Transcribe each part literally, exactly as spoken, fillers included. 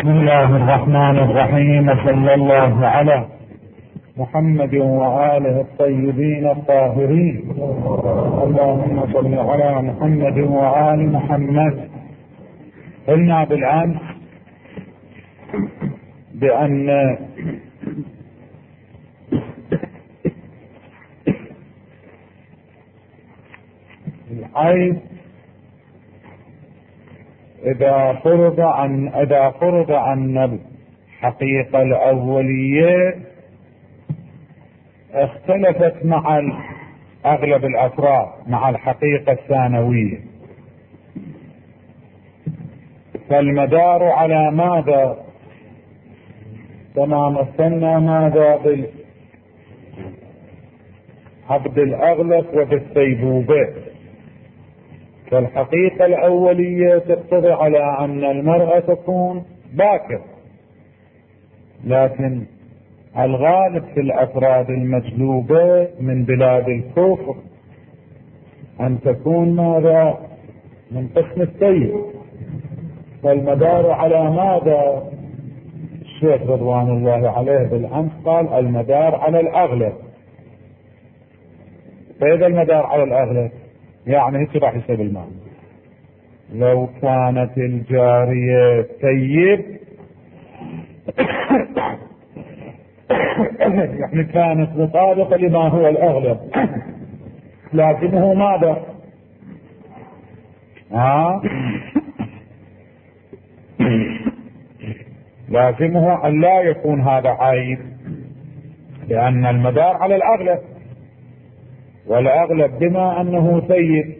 بسم الله الرحمن الرحيم، وصلى الله على محمد وآله الطيبين الطاهرين. اللهم صل على محمد وآل محمد. قلنا بالأمس بأن العيب إذا فرض عن إذا فرض عن الحقيقة الأولية اختلفت مع أغلب الأفراد مع الحقيقة الثانوية، فالمدار على ماذا؟ كما مثلنا ماذا بالعبد الأغلب وبالثيبوبة. فالحقيقة الأولية تقتضي على أن المرأة تكون باكر، لكن الغالب في الأفراد المجلوبة من بلاد الكفر أن تكون ماذا؟ من قسم السيد. فالمدار على ماذا؟ الشيخ رضوان الله عليه بالأمس قال المدار على الأغلب. فإذا المدار على الأغلب يعني هيك راح يصير المعنى. لو كانت الجارية سيد يعني كانت مطابقة لما هو الأغلب، لكنه ماذا؟ ها؟ لازمه أن لا يكون هذا عيب، لأن المدار على الأغلب، والأغلب بما أنه سيد.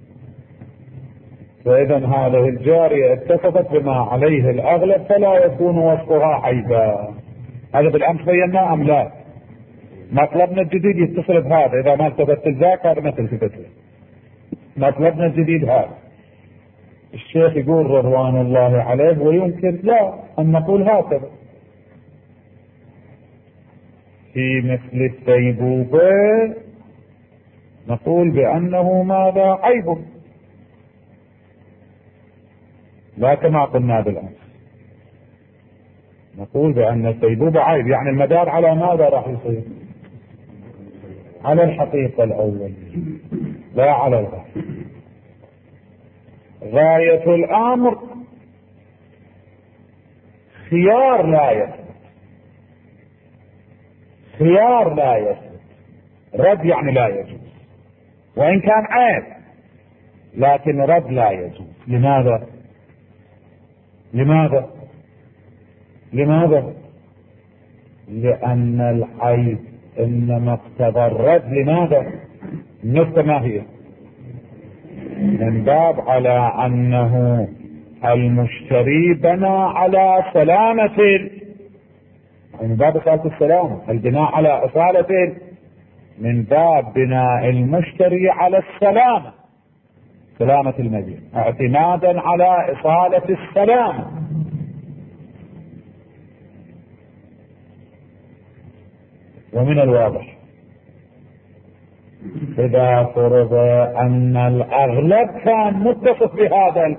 فإذا هذه الجارية اتفقت بما عليه الأغلب فلا يكون وصفها عيبا. هذا بالأمس بينا أم لا؟ مطلبنا الجديد يتصل بهذا. إذا ما التفت ذاك هذا ما تلتفت له. مطلبنا الجديد هذا. الشيخ يقول رضوان الله عليه ويمكن لا أن نقول هكذا في مثل الثيبوبة، نقول بأنه ماذا؟ عيب، لا كما قلنا بالأمس. نقول بأن الثيبوبة عيب، يعني المدار على ماذا راح يصير؟ على الحقيقة الأولية لا على الغاية. غاية الأمر خيار لا يثبت، خيار لا يثبت، رد يعني لا يجوز، وإن كان عيب لكن رد لا يجوز. لماذا؟ لماذا؟ لماذا؟ لأن العيب إنما اقتضى الرد. لماذا؟ النقطة ما هي؟ من باب على أنه المشتري بنى على سلامة، من باب أصالة السلامة، البناء على أصالة، من باب بناء المشتري على السلامة، سلامة المبيع، اعتمادا على إصالة السلامة. ومن الواضح إذا فرض أن الأغلب كان متصف بهذا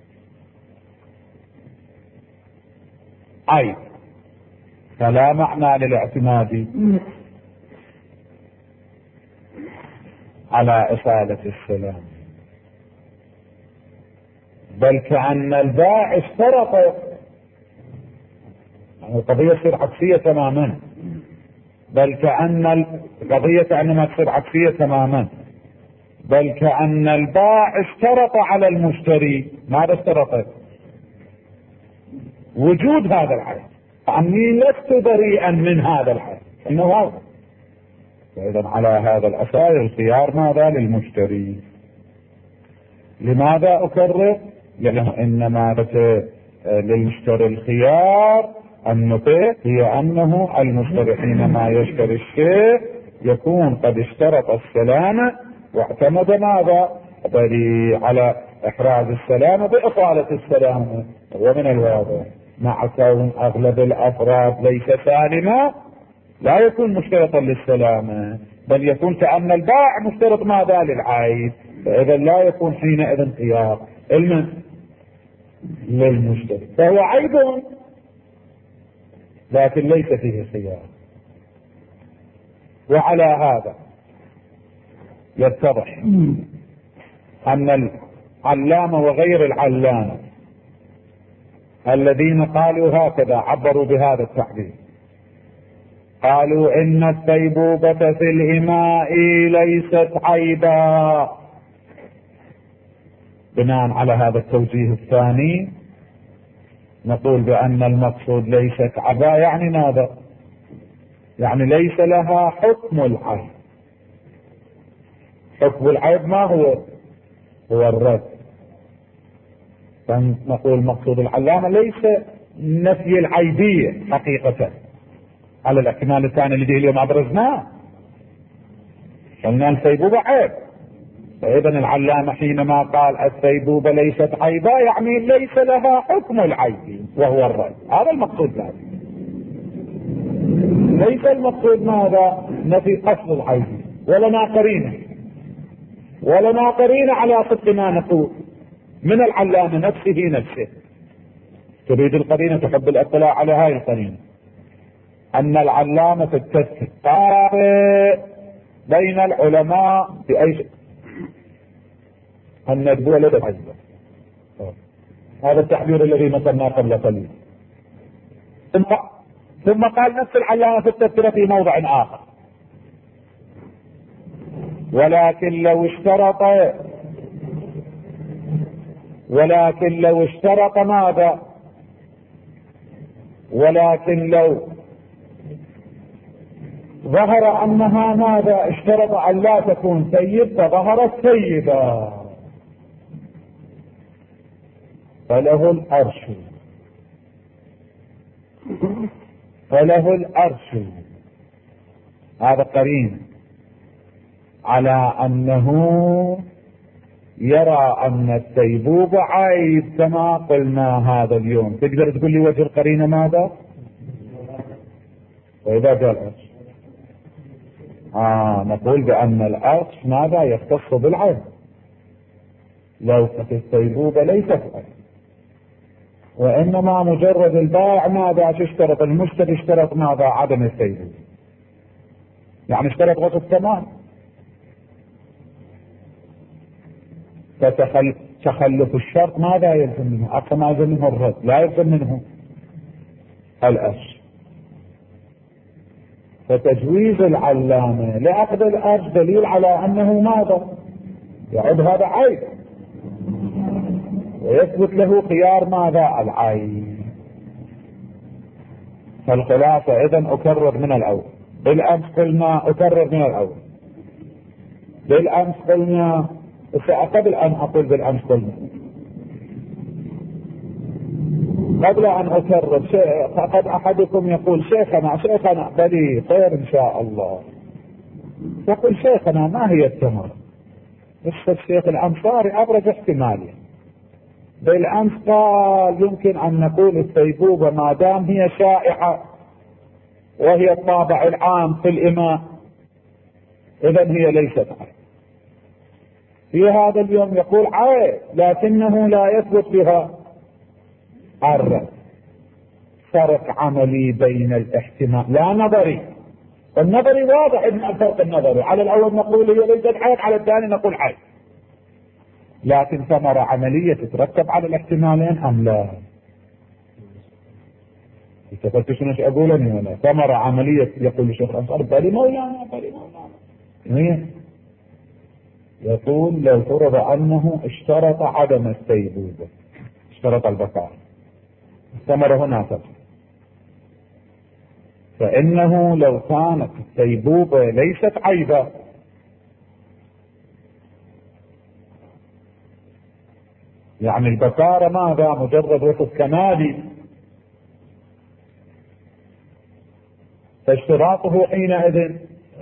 العيب فلا معنى للاعتماد على إصالة السلام، بل كأن البائع اشترط، يعني القضية تصير عكسية تماما، بل كأن القضية عندما تصير عكسية تماما، بل كأن البائع اشترط على المشتري. ماذا اشترط؟ وجود هذا العيب، أني لست بريئا من هذا العيب، إنه هذا. فإذا على هذا الأساس الخيار ماذا؟ للمشتري. لماذا أكرر؟ لأنه إنما للمشتري الخيار. النقطة هي أنه المشتري حينما يشتري الشيء يكون قد اشترط السلامة واعتمد ماذا؟ بل على إحراز السلامة بإصالة السلامة. ومن الواضح مع كون أغلب الأفراد ليس سالمة لا يكون مشترطا للسلامة، بل يكون كأن البائع مشترط ماذا؟ للعيب. فإذا لا يكون حينئذ خيار المن للمشتري، فهو عيب لكن ليس فيه خيار. وعلى هذا يتضح أن العلامة وغير العلامة الذين قالوا هكذا عبروا بهذا التعبير، قالوا إن الثيبوبة في الإماء ليست عيبا. بناء على هذا التوجيه الثاني نقول بأن المقصود ليست عبا، يعني ماذا؟ يعني ليس لها حكم العيب. حكم العيب ما هو؟ هو الرد. فنقول مقصود العلامة ليس نفي العيبية حقيقة على الاحتمال الثاني الذي اليوم أبرزناه، قلنا الثيبوبة عيب. فإذا العلامة حينما قال الثيبوبة ليست عيبا يعني ليس لها حكم العيب وهو الرد. هذا المقصود ذلك. ليس المقصود ماذا؟ نفي قصد العيب، ولنا قرينة ولنا قرينة على صدق ما نقول من العلامة نفسه نفسه. تريد القرينة، تحب الاطلاع على هاي القرينة، أن العلامة تتفق بين العلماء بأي شيء أن الدول ليست عيبا. هذا التحذير الذي مثلناه قبل قليل. ثم ثم قال نفس العلامة في التذكرة في موضع آخر: ولكن لو اشترط ولكن لو اشترط ماذا؟ ولكن لو ظهر أنها ماذا؟ اشترط أن لا تكون ثيب فظهرت ثيبا فله الأرش فله الأرش. هذا قرين على أنه يرى أن الثيبوبة عيب كما قلنا هذا اليوم. تقدر تقول لي وجه القرينة ماذا؟ وإذا جاء الأرش آه نقول بأن الأرش ماذا؟ يختص بالعيب. لو الثيبوبة ليست عيب، وإنما مجرد البائع ماذا اشترط؟ المشتري اشترط ماذا؟ عدم الثيبوبة، يعني اشترط غسل تمام. فتخلف الشرط ماذا يلزم منه؟ أقصى ما يلزم منه الرد، لا يلزم منه الأرش. فتجويز العلامة لأخذ الأرش دليل على أنه ماذا؟ يعد هذا عيب ويثبت له خيار ماذا؟ العيب. فالخلاصة إذن أكرر من الأول. بالأمس قلنا أكرر من الأول بالأمس قلنا قبل أن أقول بالأمس قلنا قبل أن أكرر قد أحدكم يقول شيخنا شيخنا بلي خير إن شاء الله. يقول شيخنا ما هي الثمرة؟ قصة الشيخ الأنصاري أبرز احتمالية. بالأمس قال يمكن أن نقول الثيبوبة ما دام هي شائعة وهي الطابع العام في الإماء إذن هي ليست عيب. في هذا اليوم يقول عيب لكنه لا يثبت بها الرد. فرق عملي بين الاحتمال لا نظري. النظري واضح ان الفرق النظري، على الاول نقول هي ليست عيب، على الثاني نقول عيب. لكن ثمرة عملية تترتب على الاحتمالين ام لا؟ تفتشون ايش اقول انا ولا ثمرة عملية؟ يقول الشيخ الانصار بلي مولانا بلي مولانا. يقول لو فرض انه اشترط عدم الثيبوبة، اشترط البقاء، الثمرة هنا تبقى. فإنه لو كانت الثيبوبة ليست عيبا يعني البكارة ماذا؟ مجرد وصف كمالي، فاشتراطه حينئذ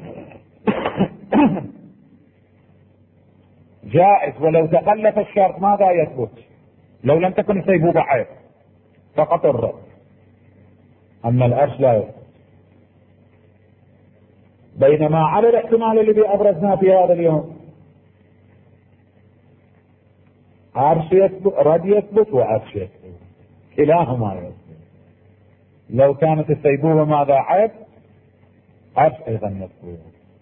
جائز. ولو تخلف الشرط ماذا يثبت؟ لو لم تكن الثيبوبة عيب فقط الرد، أما الأرش لا يثبت. بينما على الاحتمال الذي أبرزناه في هذا اليوم أرش يثبت، رد يثبت وأرش يثبت، كلاهما يثبت. لو كانت الثيبوبة ماذا عيب؟ عيب ايضا يثبت.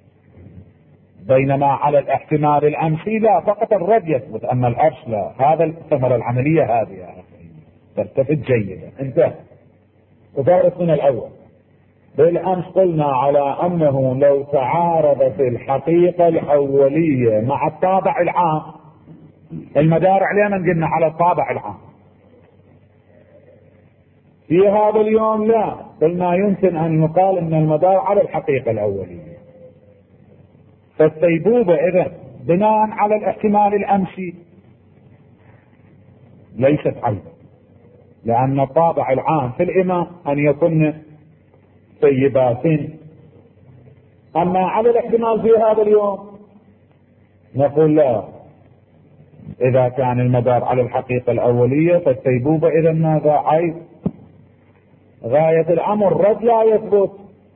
بينما على الاحتمال الامسي لا، فقط الرد يثبت، اما العرش لا. هذا الثمرة العملية هذه يا اخي، تلتفت جيدا. انتهى. وفارق من الاول. بالامس قلنا على انه لو تعارضت الحقيقة الاولية مع الطابع العام، المدار علينا قلنا على الطابع العام. في هذا اليوم لا، قلنا يمكن ان يقال ان المدار على الحقيقة الاولية. فالثيبوبة اذا بناء على الاحتمال الامسي ليست عيبا، لان الطابع العام في الامام ان يكون ثيبات. اما على الاحتمال في هذا اليوم نقول لا، اذا كان المدار على الحقيقة الاولية فالثيبوبة اذا ماذا؟ عيب. غاية الامر رد لا يثبت.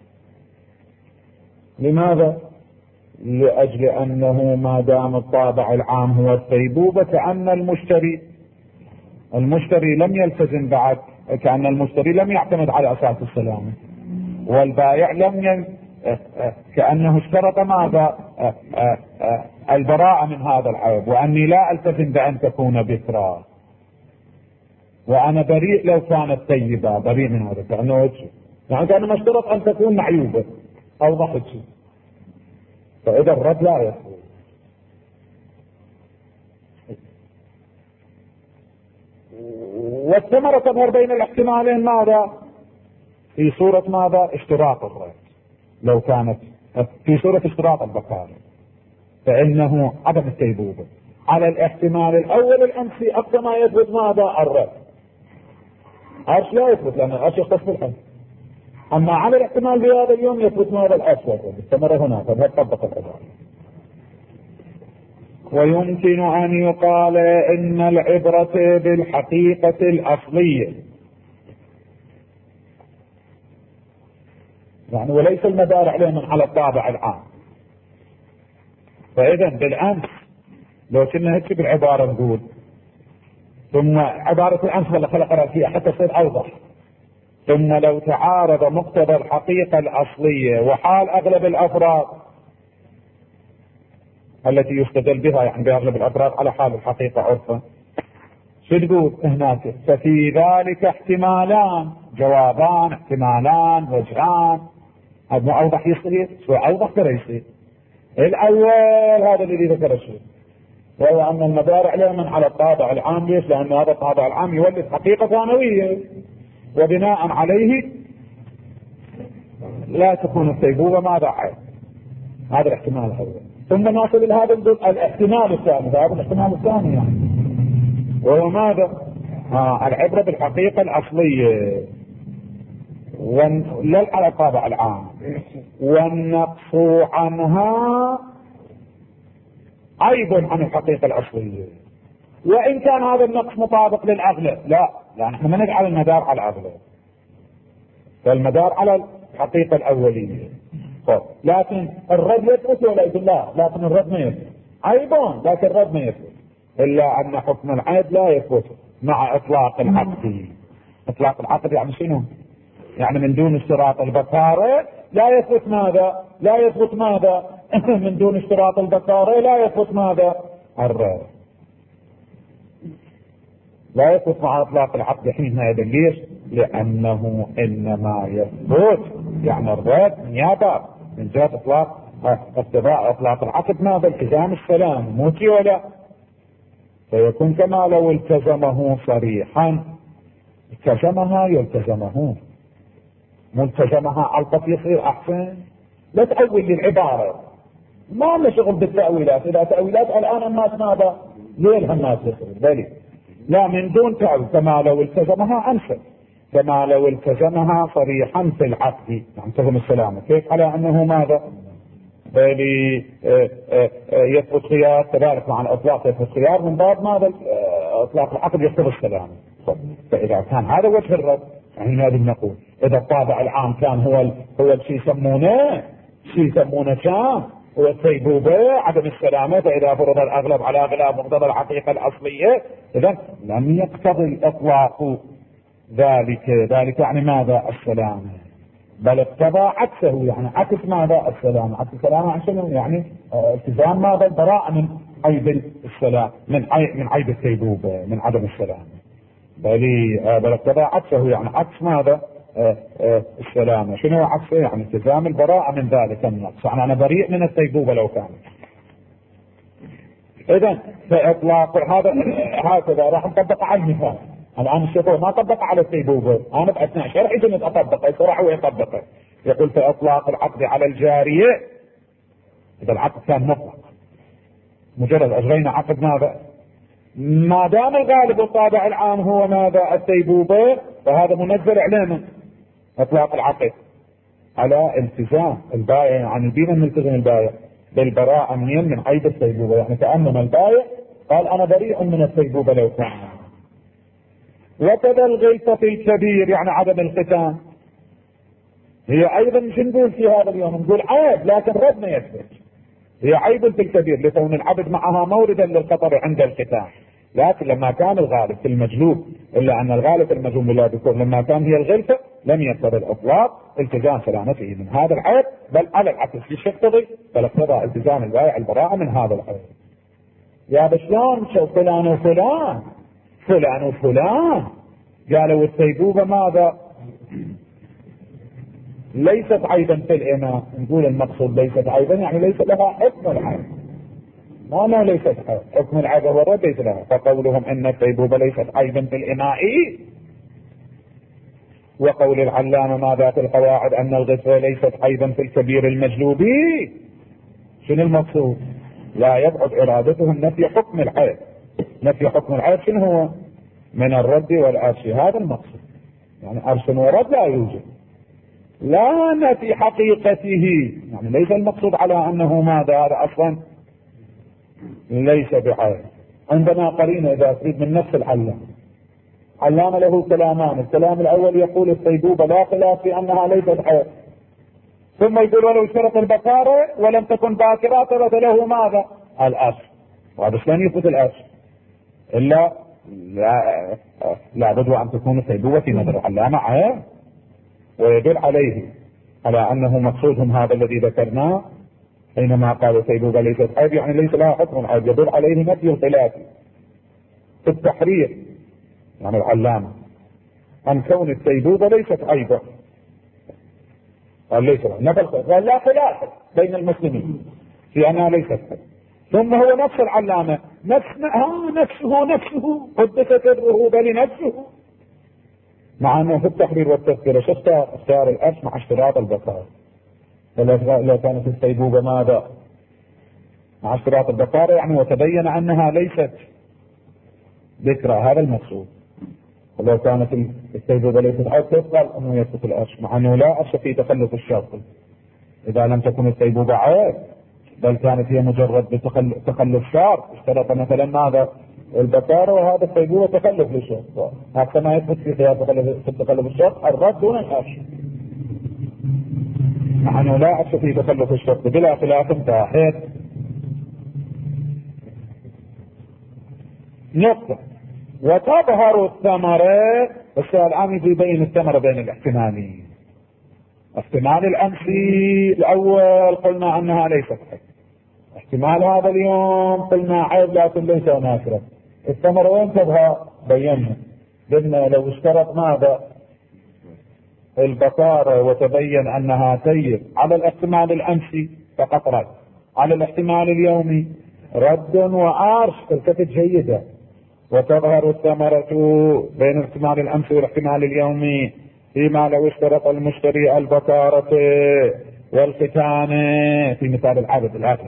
لماذا؟ لاجل انه ما دام الطابع العام هو الثيبوبة كأن المشتري المشتري لم يلتزم بعد، كأن المشتري لم يعتمد على اساس السلامة، والبائع لم ين... كأنه اشترط ماذا؟ البراءة من هذا العيب، واني لا التزم بان تكون بكرا، وانا بريء لو كانت طيبة، بريء من هذا. كأنه يعني كأنه اشترط ان تكون معيوبة او ضحك شيء. فاذا الرد لا يقول. والثمرة تظهر بين الاحتمالين ماذا؟ في صورة ماذا؟ اشتراط الرد. لو كانت في صورة اشتراط البكارة فإنه عدم الثيبوبة. على الاحتمال الأول الأمسي أقصى ما يثبت ماذا؟ الرد. عرش لا يثبت لأن العرش يختص بالحمل. أما على الاحتمال في هذا اليوم يثبت ماذا؟ العرش والرد. الثمرة هنا فهذا طبق العبارة. ويمكن أن يقال إن العبرة بالحقيقة الأصلية، يعني وليس المدار عليه من على الطابع العام. فإذا بالأمس لو كنا هيك بالعبارة نقول، ثم عبارة الأمس ولا خلق فيها حتى تصير أوضح، ثم لو تعارض مقتضى الحقيقة الأصلية وحال أغلب الأفراد التي يستدل بها، يعني بأغلب الأفراد على حال الحقيقة عرفا، شو تقول هناك؟ ففي ذلك احتمالان، جوابان، احتمالان، وجهان. هذا مو أوضح يصير؟ شو أوضح ترى يصير؟ الأول هذا الذي ذكر الشيء، وهو أن المدار عليه من على الطابع العام. ليش؟ لأن هذا الطابع العام يولد حقيقة ثانوية، وبناء عليه لا تكون الثيبوبة ماذا؟ عيب. هذا الاحتمال الأول. ثم نصل إلى هذا الاحتمال الثاني، هذا الاحتمال الثاني يعني وهو ماذا؟ آه العبرة بالحقيقة الأصلية لا على الطابع العام، والنقص عنها عيب عن الحقيقة الأصلية، وإن كان هذا النقص مطابق للأغلب. لا، لا نحن ما نجعل المدار على الأغلب، فالمدار على الحقيقة الأولية. طيب. لكن الرد يثبت ولا لا؟ لكن الرد ما يثبت. عيبان لكن الرد ما يثبت، إلا أن حكم العيب لا يثبت مع إطلاق العقد. إطلاق العقد يعني شنو؟ يعني من دون اشتراط البكارة لا يثبت ماذا؟ لا يثبت ماذا؟ من دون اشتراط البكارة لا يثبت ماذا؟ الرد. لا يثبت مع اطلاق العقد حينئذ. ليش؟ لانه انما يثبت يعني الرد نيابة من جهة اطلاق اقتضاء اطلاق العقد ماذا؟ التزام السلام، موتي ولا، فيكون كما لو التزمه صريحا. التزمها يلتزمه، ملتزمها علقة يصير احسن. لا تأول للعبارة، ما لنا شغل بالتأويلات. اذا تأويلات الان الناس ماذا؟ ليه الناس يصير بالي؟ لا، من دون تأويل. كما لو التزمها انسب، كما لو التزمها صريحا في العقد، يعني التزم السلامة. كيف؟ على انه ماذا؟ بالي يثبت خيار، كذلك مع الاطلاق يثبت خيار من باب ماذا؟ اطلاق العقد يقتضي السلامة. فاذا كان هذا وجه الرد، يعني لازم نقول اذا الطابع العام كان هو ال... هو الشيء يسمونه شيء يسمونه كان هو الثيبوبة عدم السلامة، فاذا فرض الاغلب على اغلب مقتضى الحقيقة الاصلية، اذا لم يقتضي الاطلاق ذلك ذلك يعني ماذا؟ السلامة. بل اقتضى عكسه، يعني عكس ماذا؟ السلامة. عكس السلامة عشان يعني التزام ماذا؟ البراءة من عيب السلام، من عيب من عيب الثيبوبة، من عدم السلامة. بل بل اقتضى عكسه، يعني عكس ماذا؟ آه آه السلامة. شنو عكسه؟ يعني التزام البراءة من ذلك النقص، يعني انا بريء من الثيبوبة لو كانت. اذا فاطلاق هذا هكذا راح نطبق على المثال. الان الشيخ ما طبق على الثيبوبة، انا باثناء شرحي كنت اطبقه، يصرح ويطبقه. يقول فاطلاق العقد على الجارية، اذا العقد كان مطلق مجرد اجرينا عقد ماذا؟ ما دام الغالب الطابع العام هو ماذا؟ الثيبوبة، فهذا منزل علينا اطلاق العقد على التزام البائع، عن البينة ملتزم البائع بالبراءة من من عيب الثيبوبة، يعني كأنما البائع قال انا بريء من الثيبوبة لو كان. وكذا الغلطة في الكبير، يعني عدم الختان، هي ايضا مش نقول في هذا اليوم نقول عيب، لكن رد ما يثبت هي عيب في الكبير لكون العبد معها موردا للخطر عند الختان. لكن لما كان الغالب في المجلوب، الا ان الغالب في المجلوب لا بكون، لما كان هي الغلطة لم يقتضي الاطلاق التزام سلامته من هذا العيب، بل على العكس ايش يقتضي؟ بل اقتضى التزام البائع البراءة من هذا العيب. يا بشلون شو فلان وفلان فلان وفلان قالوا الثيبوبة ماذا؟ ليست عيبا في الإناء. نقول المقصود ليست عيبا يعني ليس لها حكم العيب. ما ما ليست حكم العيب هو ليس لها. فقولهم ان الثيبوبة ليست عيبا في الإناء، وقول العلامة ماذا في القواعد ان الغسل ليست عيبا في الكبير المجلوب، شنو المقصود؟ لا يبعد ارادتهم نفي حكم العيب. نفي حكم العيب شنو هو؟ من الرد والأرش، هذا المقصود. يعني أرش ورد لا يوجد، لا نفي حقيقته، يعني ليس المقصود على أنه ماذا؟ هذا أصلا ليس بعيب. عندنا قرينة إذا تريد من نفس العلامة. علامة له كلامان، الكلام الأول يقول الثيبوبة لا خلاف في أنها ليست عيب، ثم يقول ولو شرط البكارة ولم تكن باكرة ثبت له ماذا؟ الأرش. وهذا شلون يثبت الأرش؟ إلا لا لابد أن تكون الثيبوبة في نظر العلامة عيب، ويدل عليه على أنه مقصودهم هذا الذي ذكرناه حينما قالوا الثيبوبة ليست عيب، يعني ليس لها حكم عيب، يدل عليه نفي الخلاف في التحرير يعني العلامة عن كون الثيبوبة ليست عيبة. قال ليس نفي الخلاف، قال لا خلاف بين المسلمين في أنها ليست عيب. ثم هو نفس العلامة نفس ها نفسه نفسه قدس سره بل نفسه، مع انه في التحرير والتذكرة شو اختار؟ اختار الأرش مع اشتراط البكارة. لو كانت الثيبوبة ماذا؟ مع اشتراط البكارة يعني وتبين انها ليست ذكرى، هذا المقصود. ولو كانت الثيبوبة ليست عيب كيف قال انه يثبت الأرش؟ مع انه لا أرش في تخلف الشرط اذا لم تكن الثيبوبة عيب، بل كانت هي مجرد بتخلف شرط. اشترط مثلا ماذا؟ البكارة، وهذا الثيبوبة تخلف للشرط، هكذا ما يثبت في خيار تخلف في تخلف الشرط الرد دون الأرش، مع انه لا أرش في تخلف الشرط بلا خلاف تاحت. نقطة. وتظهر الثمرة، السؤال الآن يبين الثمرة بين الاحتمالين. احتمال الأمسي الأول قلنا أنها ليست عيب، احتمال هذا اليوم قلنا عيب لكن ليس نافرة. الثمرة وين تظهر؟ بينا قلنا لو اشترط ماذا؟ البكارة وتبين أنها سيد على الاحتمال الأمسي فقط رد، على الاحتمال اليومي رد وآرش التفت جيدة. وتظهر الثمرة بين الاحتمال الأمسي والاحتمال اليومي فيما لو اشترط المشتري البكارة والختانة في مثال العبد الأكل،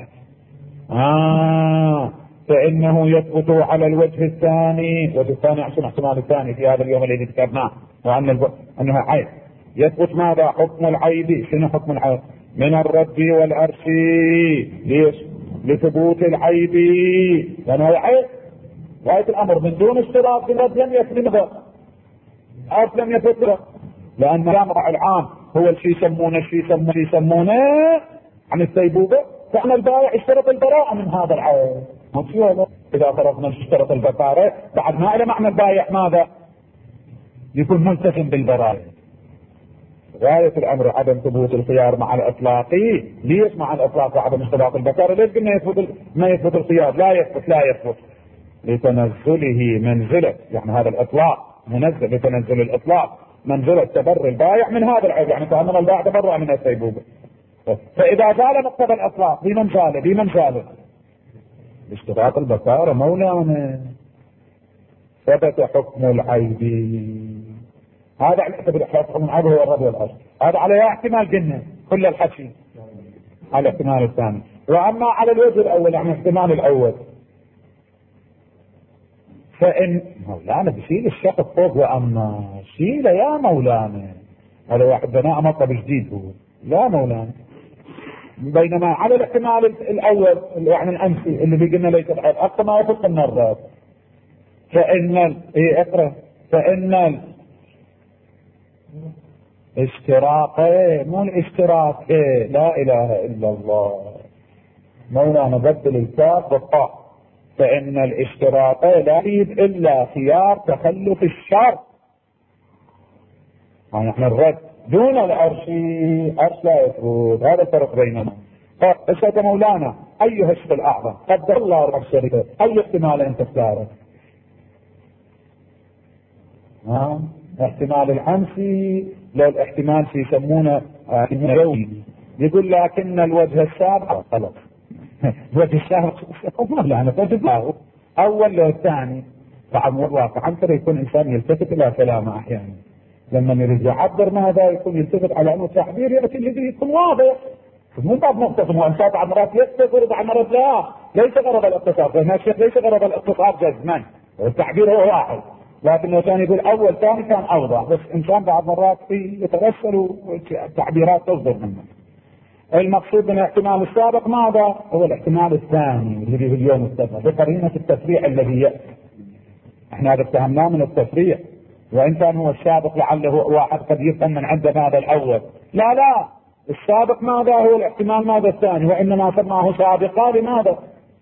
آه فإنه يثبت على الوجه الثاني. وجه الثاني عشان الاحتمال الثاني في هذا اليوم الذي ذكرناه، وأن الب... أنها عيب. يثبت ماذا؟ حكم العيب. شنو حكم العيب؟ من الرد والأرش. ليش؟ لثبوت العيب، لأنه عيب غاية الأمر من دون اشتراط الرد لم يسلمها، أرش لم يفتره، لأن الأمر العام هو الشيء يسمونه الشيء يسمونه يسمونه عن الثيبوبة، فأن البائع اشترط البراءة من هذا العيب. إذا فرضنا اشترط البكارة بعد ما إلى معنى البائع ماذا؟ يكون ملتزم بالبراءة. غاية الأمر عدم ثبوت الخيار مع الإطلاقي. ليش مع الإطلاق وعدم اشتراط البكارة؟ ليش قلنا يثبت ما يثبت الخيار؟ لا يثبت لا يثبت لتنزله منزلة، يعني هذا الإطلاق منزل لتنزل الإطلاق منزلة تبري البائع من هذا العيب، يعني كأن البائع تبرع من السيبوبة. فإذا زال مقتضى الإطلاق بمن زال بمن زال باشتراط البكارة مولانا ثبت حكم العيب. هذا على حكم العيب هو الرد والأصل. هذا على احتمال جنة كل الحكي على الاحتمال الثاني. وأما على الوجه الأول يعني الاحتمال الأول فإن مولانا بشيل الشق فوق وأما شيله يا مولانا. هذا واحد بناء مطلب جديد هو لا مولانا. بينما على الاحتمال الأول يعني الأمثل اللي بيقلنا ليس الحال أكثر ما يفق النظر. فإن إيه اقرأ فإن الاشتراك مو الاشتراك إيه لا إله إلا الله مولانا بدل الكاف بالطاء. فإن الاشتراك لا يفيد إلا خيار تخلف الشرط. يعني احنا الرد دون العرش عرش لا يفوت. هذا الفرق بيننا. فإسأل مولانا أي هشف الأعظم قدر الله رب الشركة أي احتمال أنت تختاره؟ ها احتمال العنسي لو الاحتمال في يسمونه يومي يقول لكن الوجه السابق خلاص الوجه السابق مولانا تجده أول لو الثاني. طبعا الواقع أنت يكون إنسان يلتفت إلى كلامه أحيانا لما يريد يعبر ماذا يكون يلتفت على أنه تعبير يأتي الذي يكون واضح. مو بعض مختصم وأنسان بعض مرات يستغرب بعض مرات لا ليس غرض الاقتصاد. هنا الشيخ ليس غرض الاقتصاد جزما والتعبير هو واحد لكن لو كان يقول أول ثاني كان أوضح. بس إنسان بعض مرات يترسل والتعبيرات تصدر منه. المقصود من الاحتمال السابق ماذا؟ هو الاحتمال الثاني الذي في اليوم السابق بقرينة التفريع الذي يأتي. احنا هذا اتهمناه من التفريع وإن كان هو السابق لعله واحد قد يفهم من عندنا هذا الأول. لا لا السابق ماذا هو الاحتمال ماذا الثاني وإنما سماه سابقا لماذا؟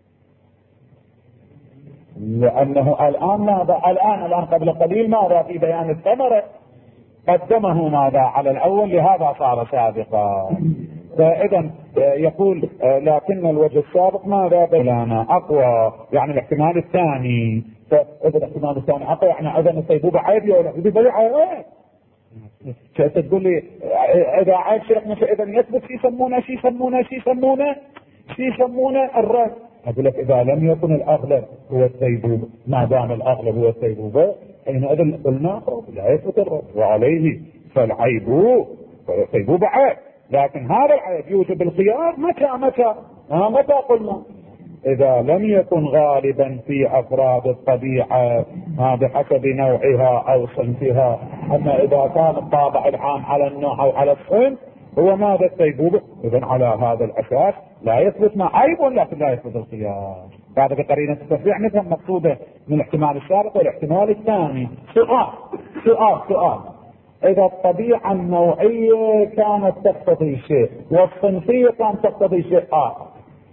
لأنه الآن ماذا؟ الآن الآن قبل قليل ماذا في بيان الثمرة قدمه ماذا على الأول لهذا صار سابقا. فإذا يقول لكن الوجه السابق ماذا بيانا أقوى يعني الاحتمال الثاني. فإذا الاحتمال الثاني أقوى يعني إذا السيبوبة عيب ولا بيبيع عيب. تقول لي إذا عيب شيخنا إذا يثبت شي يسمونه شي يسمونه شي يسمونه شي يسمونه الرد. أقول لك إذا لم يكن الأغلب هو السيبوبة ما دام الأغلب هو السيبوبة حينئذ قلنا لا يثبت الرد وعليه فالعيب السيبوبة عيب. لكن هذا العيب يوجب الخيار متى متى ها متى قلنا إذا لم يكن غالبا في أفراد الطبيعة بحسب نوعها أو صنفها. أما إذا كان الطابع العام على النوع أو على الصنف هو ماذا السيبوبة. إذن على هذا الأساس لا يثبت ما عيب ولكن لا يثبت الخيار. بعد بقرينة التفريع نفهم مقصوده من الاحتمال السابق والاحتمال الثاني. سؤال سؤال سؤال إذا الطبيعة النوعية كانت تقتضي شيء والصنفية كانت تقتضي شيء آخر.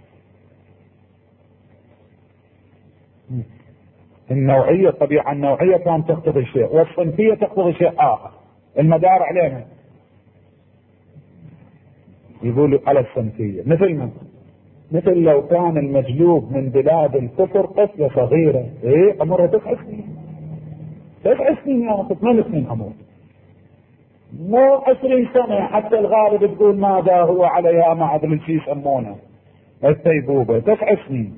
النوعية الطبيعة النوعية كانت تقتضي شيء والصنفية تقتضي شيء آخر. المدار علينا يقولوا على الصنفية مثل من مثل لو كان المجلوب من بلاد الكفر طفلة صغيرة ايه عمرها تسع سنين تسع سنين يا أخي ثمان سنين عمر مو عشرين سنة حتى الغالب تقول ماذا هو عليها ما أدري شيء يسمونه السيبوبة تسع سنين.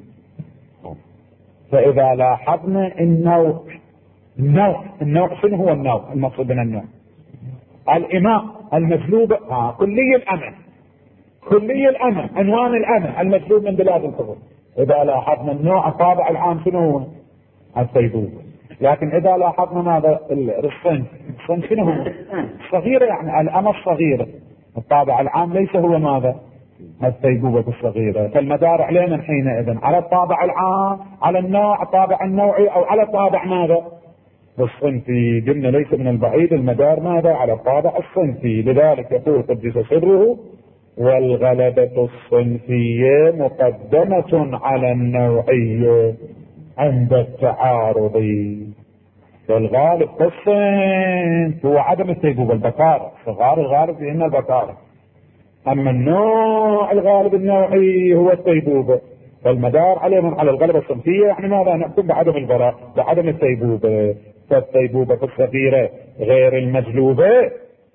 فإذا لاحظنا النوع النوع النوع شنو هو النوع المقصود من النوع؟ الإماء المجلوبة آه. كلي الأمن كلي الأمن عنوان الأمن المجلوب من بلاد الكفر. إذا لاحظنا النوع الطابع العام شنو هو؟ السيبوبة. لكن إذا لاحظنا ماذا الصنف الصنف شنو هو؟ صغيرة يعني الأمة الصغيرة. الطابع العام ليس هو ماذا؟ السيبوبة الصغيرة. فالمدار علينا حينئذ على الطابع العام على النوع الطابع النوعي أو على الطابع ماذا؟ الصنفي. قلنا ليس من البعيد المدار ماذا؟ على الطابع الصنفي. لذلك يقول قدس سره والغلبة الصنفية مقدمة على النوعية عند التعارض. فالغالب قسم هو عدم التيبوبة البكارة، صغار الغالب لأن البكارة، أما النوع الغالب النوعي هو التيبوبة، فالمدار عليهم على الغلبة الصنفية، يعني ماذا نحكم بعدم البراء بعدم التيبوبة. فالتيبوبة الصغيرة غير المجلوبة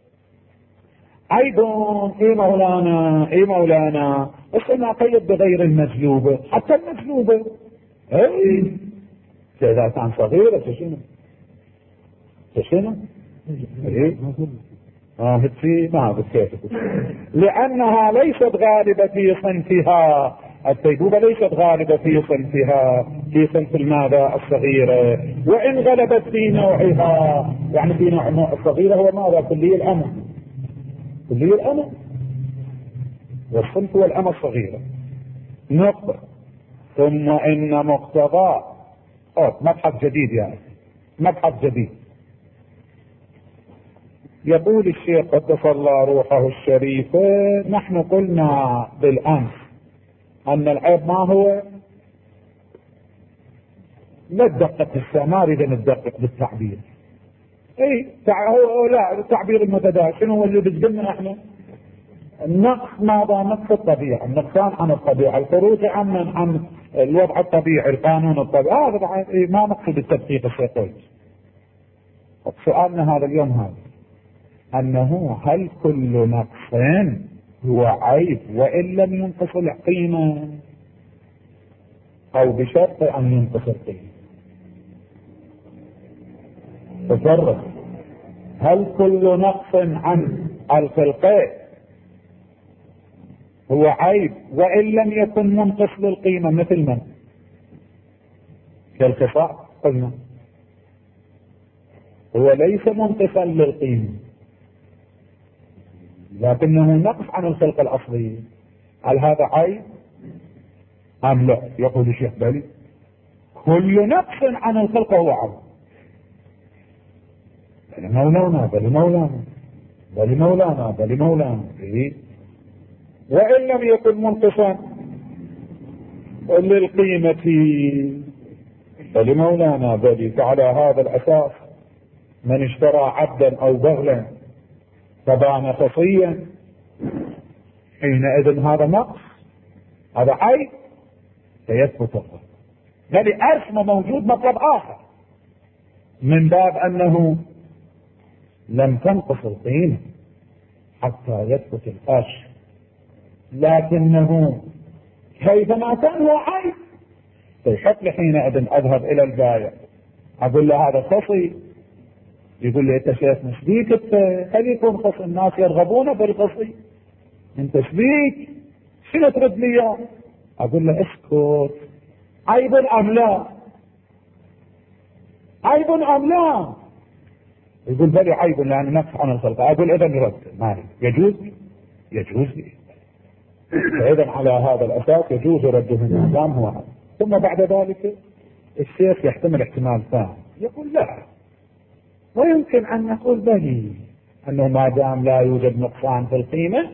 أيضا. إيه مولانا إيه مولانا بس أنا قيد بغير المجلوبة، حتى المجلوبة إيه إذا كان صغيرة شنو شنو إيه اه هتي ما بكيف، لأنها ليست غالبة في صنفها. التيبوبة ليست غالبة في صنفها، في صنف الماذا الصغيرة، وإن غلبت في نوعها، يعني في نوع النوع الصغيرة هو ماذا كلي الأمة، كلي الأمة، والصنف هو الأمة الصغيرة نقطة. ثم إن مقتضى أوه مبحث جديد، يعني مبحث جديد. يقول الشيخ قدس الله روحه الشريفة: نحن قلنا بالأمس أن العيب ما هو، لا تدقق السمار إذا ندقق بالتعبير. اي هو لا التعبير المتداول شنو هو اللي بتقلنا احنا؟ النقص ماذا؟ نقص الطبيعة، النقصان عن الطبيعة، الخروج عن عن الوضع الطبيعي، القانون الطبيعي. هذا آه ما نقصد التدقيق الشيطاني. سؤالنا هذا اليوم هذا أنه هل كل نقص هو عيب وإن لم ينقص القيمة، أو بشرط أن ينقص القيمة؟ تفرق، هل كل نقص عن الخلقة هو عيب وإن لم يكن منقص للقيمة؟ مثل من؟ كالخصاء قلنا هو ليس منقصا للقيمة لكنه نقص عن الخلق الأصلي. هل هذا عيب أم لا؟ يقول الشيخ بلي كل نقص عن الخلق هو عيب. بل مولانا بل مولانا بل مولانا بل مولانا إيه؟ وإن لم يكن منقصا للقيمة بل مولانا بل. فعلى هذا الأساس من اشترى عبدا أو بغلا فبان خصيا حينئذ هذا نقص، هذا عيب، سيثبت الرد. بل أسمى موجود مطلب آخر من باب أنه لم تنقص القيمة حتى يثبت الفاش، لكنه كيفما كان هو عيب. فيحق لي حينئذ أذهب إلى البائع أقول له هذا خصي، يقول لي أنت شيخ مشبيك، هل يكون خص؟ الناس يرغبون بالخصي، أنت شبيك شنو ترد لي؟ أقول له اسكت، عيب أم لا؟ عيب أم لا؟ يقول بلي عيب لأن نقص عن الخلق. أقول إذا رد مالي يجوز يجوز لي. فإذا على هذا الأساس يجوز رده من نظام هو هذا. ثم بعد ذلك الشيخ يحتمل احتمال ثاني، يقول لا، ويمكن أن نقول بلي أنه ما دام لا يوجد نقصان في القيمة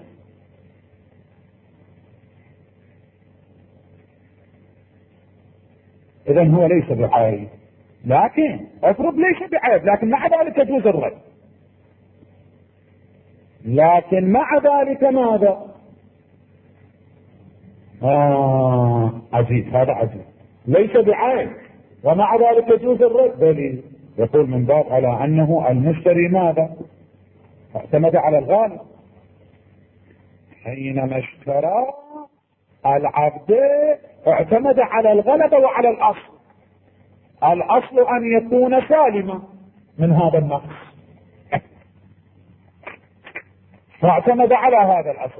إذا هو ليس بعيب، لكن افرض ليس بعيب لكن مع ذلك يجوز الرد. لكن مع ذلك ماذا؟ آه عجيب، هذا عجيب، ليس بعيب ومع ذلك يجوز الرد. بل يقول من باب على أنه المشتري ماذا؟ اعتمد على الغالب. حينما اشترى العبد اعتمد على الغلبة وعلى الأصل. الأصل أن يكون سالما من هذا النقص، فاعتمد على هذا الأصل،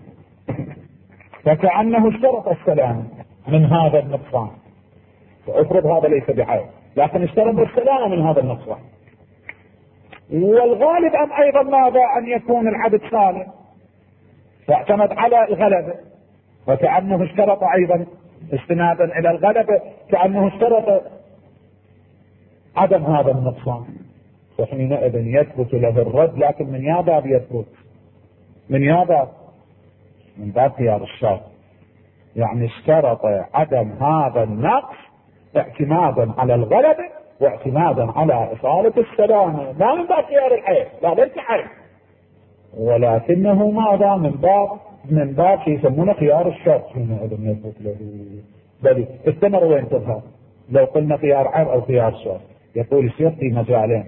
فكأنه اشترط السلام من هذا النقصان. فافرض هذا ليس بعيب لكن اشترط السلام من هذا النقصان. والغالب أم أيضا ماذا؟ أن يكون العبد سالم، فاعتمد على الغلبة، وكأنه اشترط أيضا استنادا إلى الغلبة كأنه اشترط عدم هذا النقصان. فحينئذ يثبت له الرد، لكن من يا باب يثبت؟ من يا باب؟ من باب خيار الشرط، يعني اشترط عدم هذا النقص اعتمادا على الغلبة واعتمادا على إصالة السلامة، لا من باب خيار العيب، لا ليس عيب، ولكنه ماذا من باب من باب يسمونه خيار الشر. حينئذ يثبت له بل الثمر وين تظهر؟ لو قلنا خيار عيب أو خيار شر، يقول الشيخ في مجالين.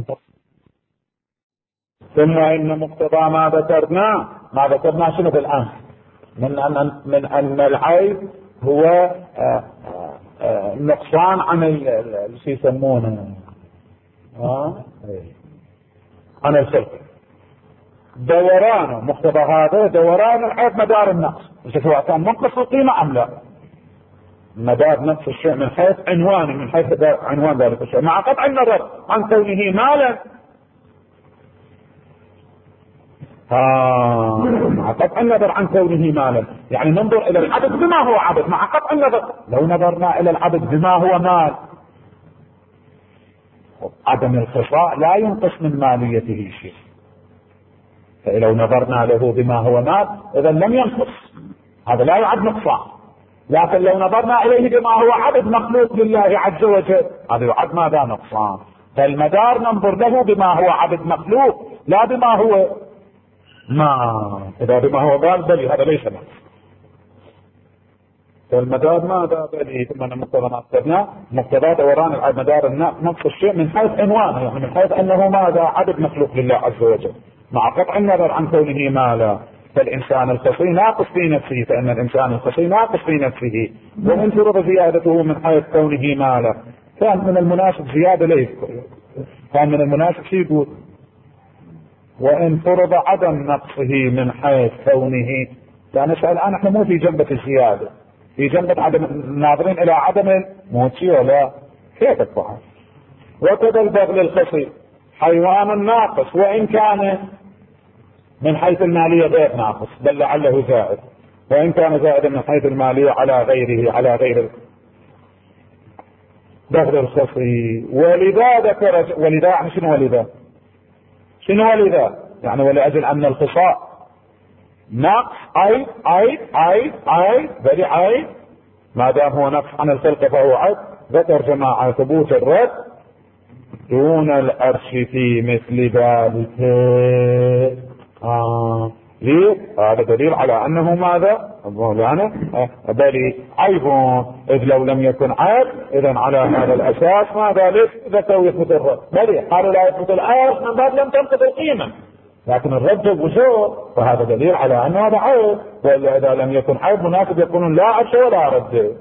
ثم إن مقتضى ما ذكرنا ما ذكرنا شنو بالأمس من أن من أن العيب هو آآ آآ نقصان عن اللي يسمونه عن الخلق، دوران مقتضى هذا دوران العيب مدار النقص، سواء كان منقص القيمة أم لا، مدار نقص الشيء من حيث عنوانه، من حيث عنوان ذلك الشيء، مع قطع النظر عن كونه مالا. آه مع قطع النظر عن كونه مالا، يعني ننظر إلى العبد بما هو عبد مع قطع النظر. لو نظرنا إلى العبد بما هو مال، عدم الخصاء لا ينقص من ماليته شيء، فلو نظرنا له بما هو مال إذا لم ينقص، هذا لا يعد نقصان. لكن لو نظرنا إليه بما هو عبد مخلوق لله عز وجل، هذا يعد ماذا؟ نقصان. فالمدار ننظر له بما هو عبد مخلوق لا بما هو ما. إذا بما هو مال بلي هذا ليس نقص، فالمدار ماذا بلي. ثم مقتضى ما اخترناه مقتضى دوران مدار نقص الشيء من حيث عنوانه، يعني من حيث أنه ماذا؟ عبد مخلوق لله عز وجل، مع قطع النظر عن كونه مالا. فالإنسان الخصي ناقص في نفسه، فإن الإنسان الخصي ناقص في نفسه، وإن فرض زيادته من حيث كونه مالا كان من المناسب زيادة ليس، كان من المناسب شيء يقول وإن فرض عدم نقصه من حيث كونه. فنسأل الآن احنا مو في جنبة الزيادة، في جنبة عدم، ناظرين إلى عدم الموت ولا كيف الطعام. وكذا البغل الخصي حيوان ناقص وإن كان من حيث المالية غير ناقص، بل لعله زائد، وإن كان زائدا من حيث المالية على غيره على غير بغل الخصي. ولذا ذكر، ولذا يعني شنو ولذا؟ شنو ولذا؟ يعني ولأجل أن الخصاء نقص عيب عيب عيب عيب بل عيب، ما دام هو نقص عن الخلق فهو عيب. ذكر جماعة ثبوت الرد دون الأرش في مثل ذلك. آه. ليه؟ هذا دليل على أنه ماذا؟ يعني بل عيب، إذ لو لم يكن عيب إذن على هذا الأساس ماذا؟ ليش ذكروا يثبت الرد؟ بل قالوا لا يثبت العيب من بعد لم تنقض القيمة، لكن الرد وجوه، فهذا دليل على أن هذا عيب. وإلا إذا لم يكن عيب مناسب يكون لا عرش ولا رد.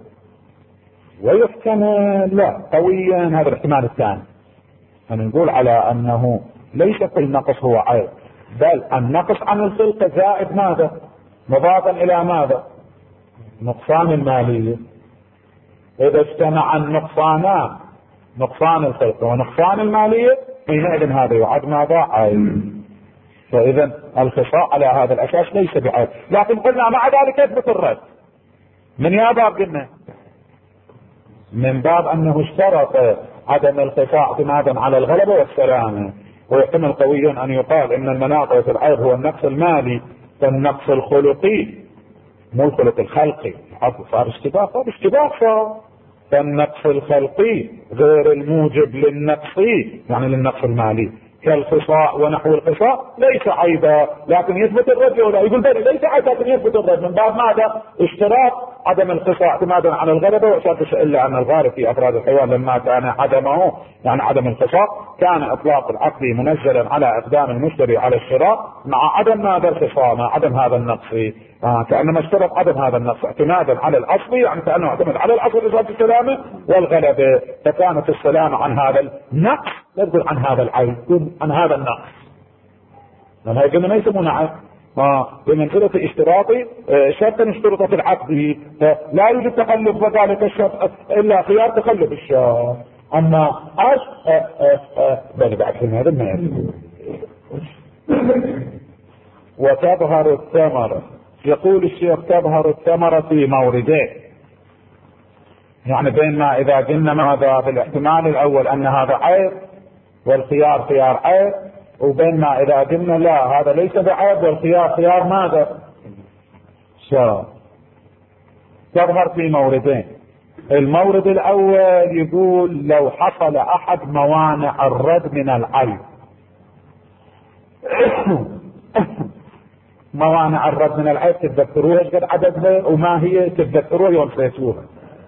ويحتمل لا قويا هذا الاحتمال الثاني، أن نقول على أنه ليس كل نقص هو عيب، بل النقص عن الخلق زائد ماذا؟ مضافا إلى ماذا؟ نقصان المالية. إذا اجتمع النقصانان، نقصان الخلق ونقصان المالية، حينئذ هذا يعد ماذا؟ عيب. فإذا الخصاء على هذا الأساس ليس بعيب. لكن قلنا مع ذلك يثبت الرد من يا باب قلنا من باب أنه اشترط عدم الخصاء اعتمادا على الغلبة والسلامة. ويحتمل قويا أن يقال إن المناطق في العيب هو النقص المالي، فالنقص الخلقي مو الخلق الخلقي، صار اشتباك، صار اشتباك صار. فالنقص الخلقي غير الموجب للنقصي، يعني للنقص المالي، كالخصاء ونحو الخصاء ليس عيبا، لكن يثبت الرد ولا يقول بل ليس عيبا لكن يثبت الرد من باب ماذا؟ اشتراط عدم الخصاء اعتمادا على الغلبة. وشرط الا ان الغالب في افراد الحيوان لما كان عدمه يعني عدم الخصاء كان اطلاق العقد منزلا على اقدام المشتري على الشراء مع عدم ماذا؟ الخصاء، مع عدم هذا النقص. آه كانما اشترط عدم هذا النقص اعتمادا على الاصل، يعني كانه اعتمد على الاصل لإثبات السلامة والغلبة، فكانت السلامة عن هذا النقص لا تقول عن هذا العيب، تقول عن هذا النقص. لما يقولون ما يسمونه عيب، اه بمنزلة اشتراطي شرطا اشترط في العقد، لا يوجد تخلف وذلك الشرط الا خيار تخلف الشرط. اما اش بل بعد هذا ما يسمى. وتظهر الثمرة، يقول الشيخ تظهر الثمرة في موردين، يعني بين ما اذا قلنا ماذا في الاحتمال الاول ان هذا عيب والخيار خيار عيب، وبين ما اذا قلنا لا هذا ليس بعيب والخيار خيار ماذا؟ شرط. تظهر في موردين. المورد الاول يقول لو حصل احد موانع الرد من العيب. موانع الرد من العيب تتذكروها ايش قد عددها وما هي؟ تتذكروها يوم نسيتوها.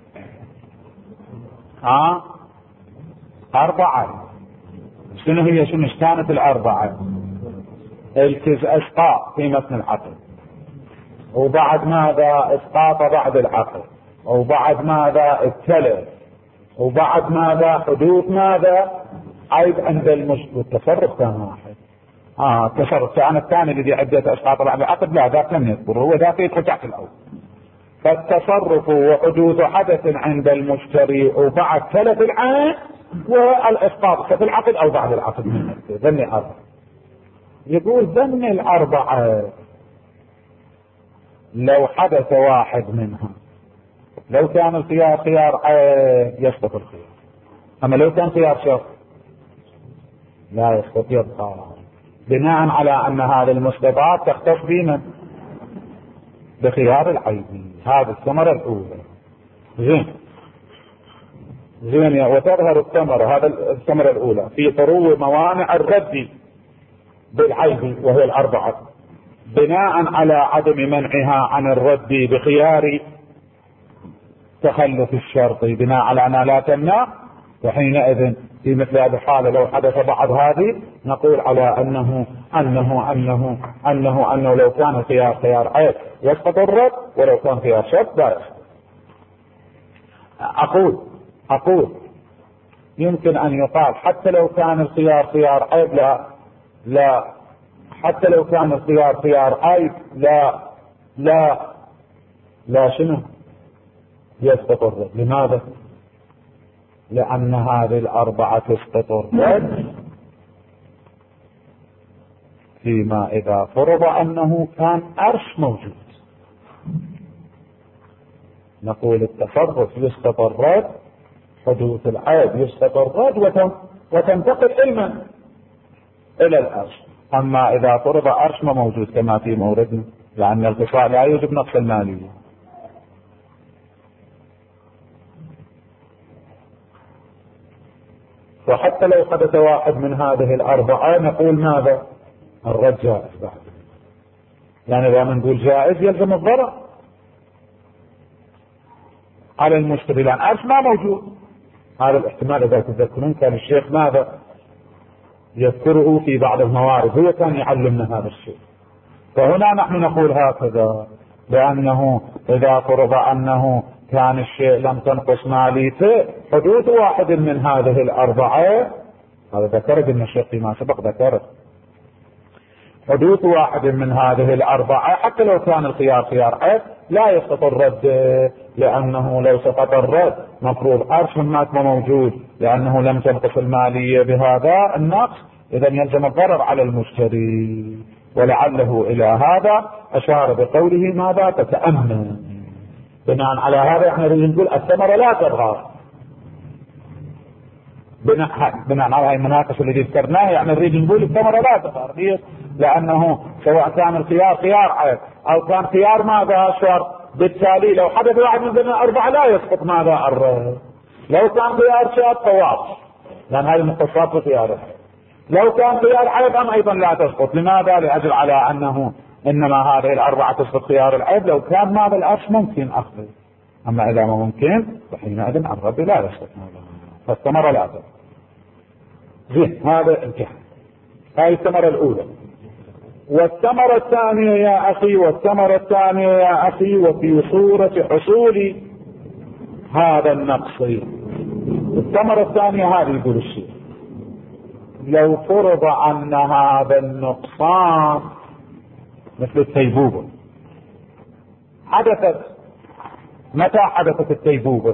ها اربعة. شنو هي؟ شنو كانت الاربعة؟ الاسقاط في متن العقل، وبعد ماذا اسقاط بعد العقل، وبعد ماذا التلف، وبعد ماذا حدوث ماذا عيب عند المشكل. التصرف كان واحد. اه التصرف كان الثاني الذي عدة اسقاط بعد العقل لا ذاك لم يذكر، هو ذاك يدخل تحت الاول. فالتصرف وحدوث حدث عند المشتري وبعد تلف العين والاسقاط في العقد او بعد العقد من ذني اربعه. يقول ذني الاربعه لو حدث واحد منها، لو كان الخيار خيار عين يسقط الخيار، اما لو كان خيار شرط لا يسقط يبقى، بناء على ان هذه المسقطات تختص بمن؟ بخيار العيب. هذه الثمرة الاولى. زين زين وتظهر الثمرة، هذا الثمرة الاولى في طرو موانع الرد بالعيب وهي الاربعة، بناء على عدم منعها عن الرد بخيار تخلف الشرط، بناء على انها لا تمنع. وحينئذ في مثل هذه الحالة لو حدث بعض هذه نقول على انه انه انه انه انه لو كان الخيار خيار عيب يسقط الرد، ولو كان خيار شرط لا يسقط. اقول اقول يمكن ان يقال حتى لو كان الخيار خيار عيب لا لا حتى لو كان الخيار خيار عيب لا لا لا شنو يسقط الرد. لماذا؟ لأن هذه الأربعة تسقط الرد فيما إذا فرض أنه كان أرش موجود. نقول التصرف يسقط الرد، حدوث العيب يسقط الرد، وتنتقل علما إلى الأرش. أما إذا فرض أرش ما موجود كما في موردنا، لأن القصاء لا يوجب نقص المالية. وحتى لو حدث واحد من هذه الأربعة نقول ماذا؟ الرد جائز بعد. يعني إذا نقول جائز يلزم الضرر على المشتري، لأن أرش ما موجود. هذا الاحتمال إذا تذكرون كان الشيخ ماذا يذكره في بعض الموارد، هو كان يعلمنا هذا الشيء. فهنا نحن نقول هكذا، بأنه إذا فرض أنه كان الشيء لم تنقص ماليته حدوث واحد من هذه الأربعة، هذا ذكرت ابن الشيخ فيما سبق، ذكرت حدوث واحد من هذه الأربعة حتى لو كان الخيار خيار عيب لا يسقط الرد، لأنه لو سقط الرد مفروض أرش ما موجود، لأنه لم تنقص المالية بهذا النقص، إذا يلزم الضرر على المشتري. ولعله إلى هذا أشار بقوله ماذا؟ تتأمن. بناء على هذا احنا نريد نقول الثمرة لا تظهر. بناء على المناقشة اللي ذكرناها يعني نريد نقول الثمرة لا تظهر، ليش؟ لأنه سواء كان الخيار خيار عيب أو كان خيار ماذا شرط، بالتالي لو حدث واحد من ضمن الأربعة لا يسقط ماذا الرد. لو كان خيار شرط فواضح، لأن هذه المختصات في خياره. لو كان خيار عيب أم أيضا لا تسقط. لماذا؟ لأجل على أنه إنما هذه الأربعة تسقط خيار العيب لو كان ماذا الأرش ممكن أخذه، أما إذا ما ممكن فحينئذ الرد لا يسقط ماذا، فالثمرة لا تسقط. زين هذا امتحان. هاي الثمرة الأولى. والثمرة الثانية يا أخي والثمرة الثانية يا أخي وفي صورة حصول هذا النقص. الثمرة الثانية هذه يقول الشيء لو فرض أن هذا النقصان مثل التيبوبة حدثت. متى حدثت التيبوبة؟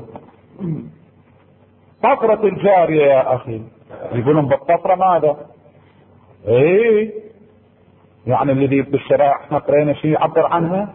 طفرة الجارية يا أخي. يقولون بالطفرة ماذا؟ ايه يعني الذي بالشرائع احنا قرينا شيء يعبر عنها.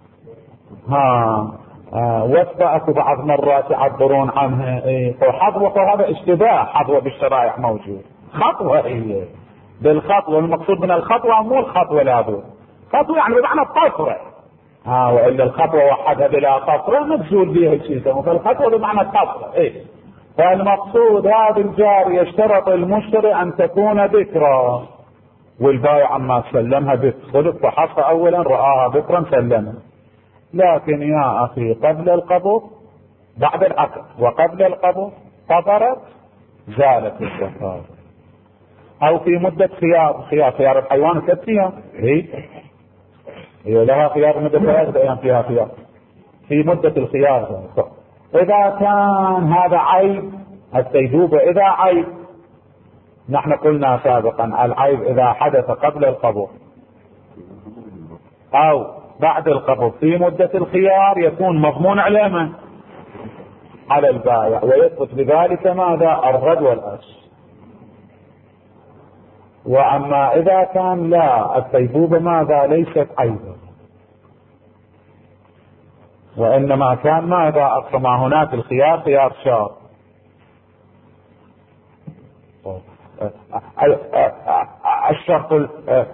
ها آه وثبة اكو بعض مرات يعبرون عنها ايه فحظوة، فهذا اشتباه. حظوة بالشرائع موجود، خطوة ايه بالخطوة، المقصود من الخطوة مو الخطوة لابد، خطوة يعني بمعنى الطفرة. ها وإلا الخطوة وحدها بلا قصر مجزول بها الشيء، فالخطوة بمعنى القصر. إيه؟ فالمقصود هذا الجار يشترط المشتري أن تكون بكرا، والبائع عما سلمها بكر، فحص أولا رآها بكرا سلمها. لكن يا أخي قبل القبض بعد العقد وقبل القبض طهرت زالت الزكاة. أو في مدة خيار، خيار خيار الحيوان ثلاث أيام، هي هي لها خيار مدة ثلاثة أيام فيها خيار في مدة الخيار. إذا كان هذا عيب السيدوبة، إذا عيب نحن قلنا سابقا العيب إذا حدث قبل القبض أو بعد القبض في مدة الخيار يكون مضمون على من؟ على البائع، ويثبت بذلك ماذا؟ الرد والأس. وأما إذا كان لا السيبوبة ماذا؟ ليست عيبا، وإنما كان ماذا؟ أقصى ما هناك الخيار خيار شار. الشرط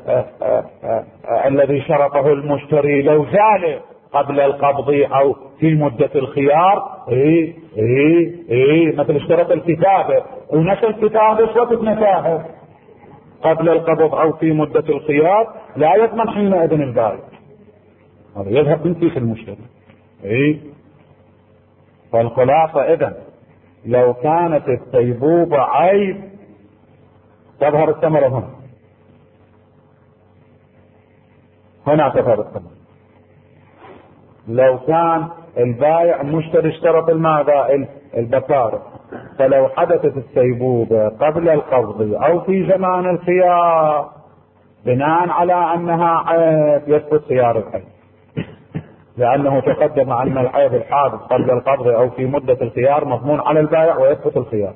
الذي شرطه المشتري لو زال قبل القبض او في مدة الخيار، ايه ايه ايه مثل اشترط الكتابة ونسى الكتابة وقت نساها قبل القبض او في مدة الخيار، لا يضمن حينئذ البائع، هذا يذهب من كيس المشتري. ايه فالخلاصة اذا لو كانت السيبوبة عيب تظهر الثمرة هنا، هنا تظهر الثمرة. لو كان البائع مشتري اشترط الماذا؟ البكارة، فلو حدثت السيبوبة قبل القبض او في زمان الخيار بناء على انها عيب يثبت خيار العيب، لانه تقدم ان العيب الحادث قبل القبض او في مدة الخيار مضمون على البائع ويثبت الخيار.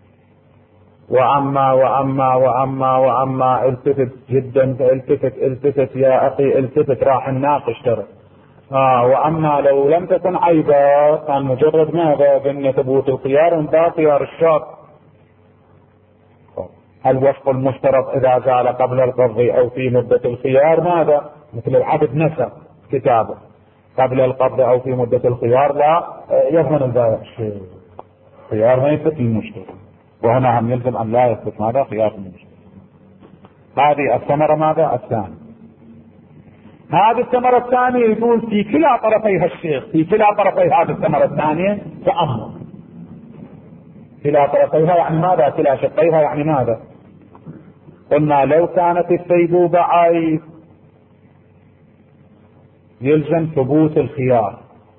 واما واما واما واما التفت جدا، التفت التفت يا اخي التفت، راح نناقش ترى. اه واما لو لم تكن عيبة كان مجرد ماذا؟ بان ثبوت الخيار انتهى خيار الشرط. الوفق المشترط اذا زال قبل القبض او في مدة الخيار ماذا؟ مثل العبد نسى كتابه قبل القبض او في مدة الخيار لا يضمن البائع شيء، خيار ما يثبت المشتري، وهنا هم يلزم ان لا يثبت ماذا؟ خيار المشتري. هذه الثمرة ماذا؟ الثانية. هذه الثمرة الثانية يقول في كلا طرفيها الشيخ، في كلا طرفي هذه الثمرة الثانية تأمل. كلا طرفيها يعني ماذا؟ كلا شقيها يعني ماذا؟ قلنا لو كانت السيبوبة عيب يلزم ثبوت الخيار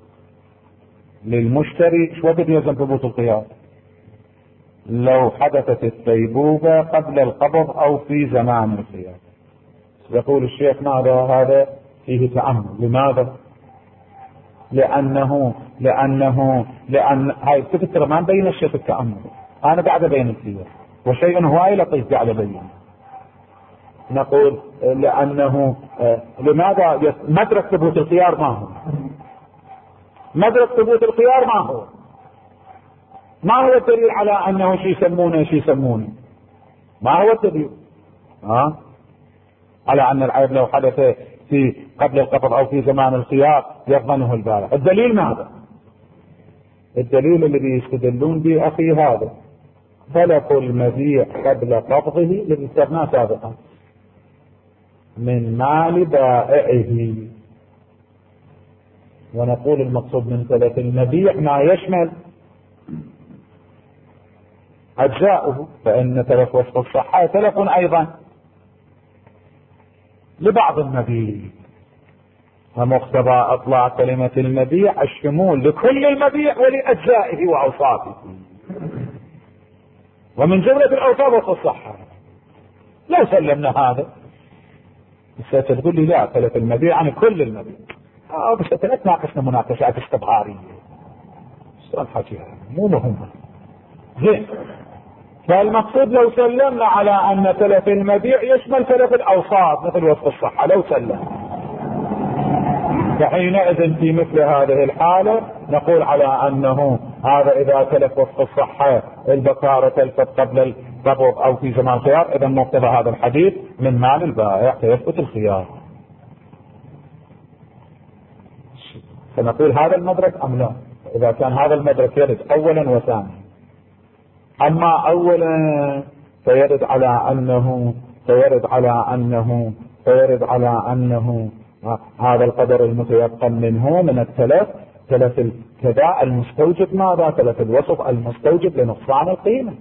للمشتري. شو وقت يلزم ثبوت الخيار؟ لو حدثت السيبوبة قبل القبض او في زمان الخيار. يقول الشيخ ماذا؟ هذا فيه تأمل. لماذا؟ لأنه لأنه لأن هاي الفكرة ما بين الشيخ التأمل، أنا قاعد أبين الخيار وشيء هواي لطيف قاعد أبين. نقول لأنه لماذا؟ مدرك ثبوت الخيار ما هو؟ مدرك ثبوت الخيار ما هو؟ ما هو الدليل على أنه شي يسمونه شي يسمونه؟ ما هو الدليل؟ ها؟ على أن العيب لو حدث في قبل القبض أو في زمان الخيار يضمنه البائع. الدليل ماذا؟ الدليل الذي يستدلون به أخي هذا تلف المبيع قبل قبضه الذي ذكرناه سابقا من مال بائعه. ونقول المقصود من تلف المبيع ما يشمل أجزاؤه، فإن تلف وفق الصحة تلف أيضا لبعض المبيع، ومقتضى اطلاع كلمة المبيع الشمول لكل المبيع ولأجزائه وأوصافه، ومن جملة الأوصاف وفق الصحة. لو سلمنا هذا ستقول لي لا تلف المبيع عن كل المبيع، اه بس تناقشنا مناقشات استبهارية الحكي مو مهمة. زين، فالمقصود لو سلمنا على ان تلف المبيع يشمل تلف الاوصاف مثل وصف الصحة، لو سلم فحينئذ في مثل هذه الحالة نقول على انه هذا اذا تلف وصف الصحة البكارة تلفت قبل القبض او في زمان الخيار، اذا مقتضى هذا الحديث من مال البائع فيثبت الخيار. فنقول هذا المدرك أم لا؟ إذا كان هذا المدرك يرد أولا وثانيا، أما أولا فيرد على أنه فيرد على أنه فيرد على أنه هذا القدر المتيقن منه من التلف، تلف الكذا المستوجب ماذا؟ تلف الوصف المستوجب لنقصان القيمة،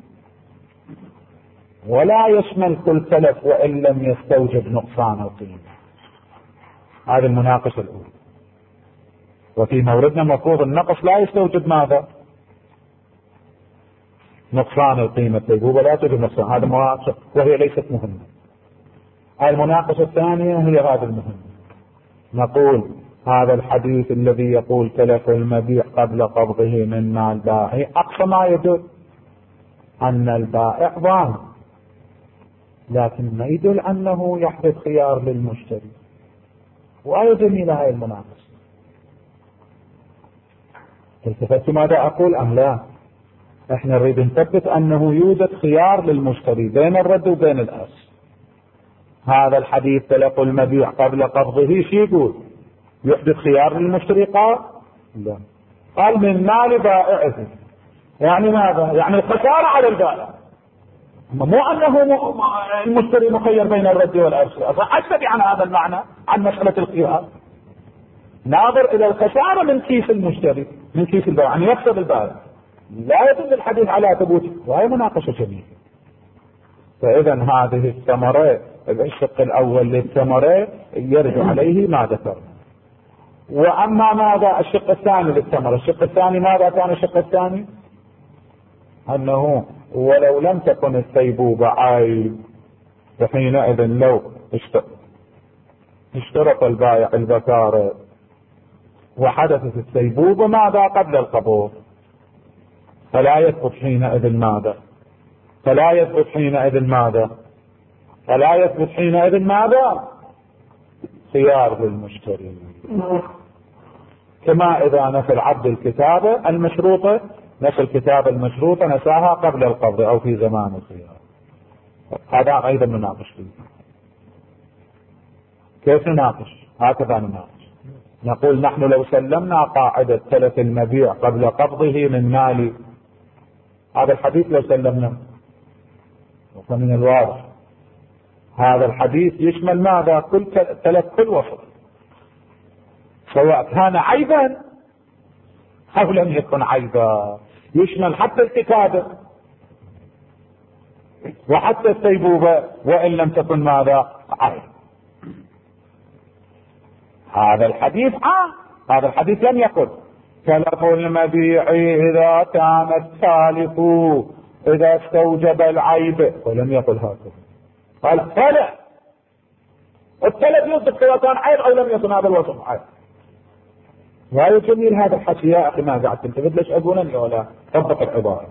ولا يشمل كل تلف وإن لم يستوجب نقصان القيمة. هذه المناقشة الأولى. وفي موردنا المفروض النقص لا يستوجب ماذا؟ نقصان القيمة، السيبوبة لا توجب نقصان، هذا مناقشة وهي ليست مهمة. المناقشة الثانية هي هذه المهمة. نقول هذا الحديث الذي يقول تلف المبيع قبل قبضه من مال البائع أقصى ما يدل أن البائع ضامن، لكن ما يدل أنه يحدث خيار للمشتري. وأي جميلة هاي المناقشة. التفت ماذا أقول أم لا؟ احنا نريد نثبت أنه يوجد خيار للمشتري بين الرد وبين الأصل. هذا الحديث تلف المبيع قبل قبضه شي يقول؟ يحدث خيار للمشتري؟ قال لا، قال من مال بائعه. يعني ماذا؟ يعني الخسارة على البائع، مو أنه المشتري مخير بين الرد والأرش. أكتب عن هذا المعنى عن مسألة الخيار. ناظر إلى الخسارة من كيس المشتري، من كيس البائع، يعني يكسب البائع. لا يدل الحديث على ثبوت، وهي مناقشة جميلة. فإذا هذه الثمرة، الشق الأول للثمرة يرجع عليه ما ذكرنا. وأما ماذا الشق الثاني للثمرة؟ الشق الثاني ماذا كان الشق الثاني؟ أنه ولو لم تكن السيبوبة عيب، فحينئذ لو اشترط البائع البكارة وحدثت السيبوبة ماذا قبل القبض، فلا يثبت حينئذ ماذا؟ فلا يثبت حينئذ ماذا؟ فلا يثبت حينئذ ماذا؟ خيار للمشتري. كما إذا نفى العبد الكتابة المشروطة، نفى الكتابة المشروطة نساها قبل القبض أو في زمان الخيار. هذا أيضا نناقش فيه. كيف نناقش؟ هكذا نناقش. نقول نحن لو سلمنا قاعدة تلف المبيع قبل قبضه من مال، هذا الحديث لو سلمنا، ومن الواضح هذا الحديث يشمل ماذا؟ كل تلف كل وصف، سواء كان عيبا أو لم يكن عيبا، يشمل حتى الكتابة وحتى السيبوبة وإن لم تكن ماذا؟ عيب. هذا الحديث آه هذا الحديث لم يقل تلف المبيع إذا كان التالف إذا استوجب العيب، ولم يقل هكذا. قال تلف، التلف يصدق سواء كان عيب أو لم يكن هذا الوصف عيب. وهذا جميل هذا الحكي يا أخي، ما قاعد تنتبه ليش أقولني ولا طبق العبارة.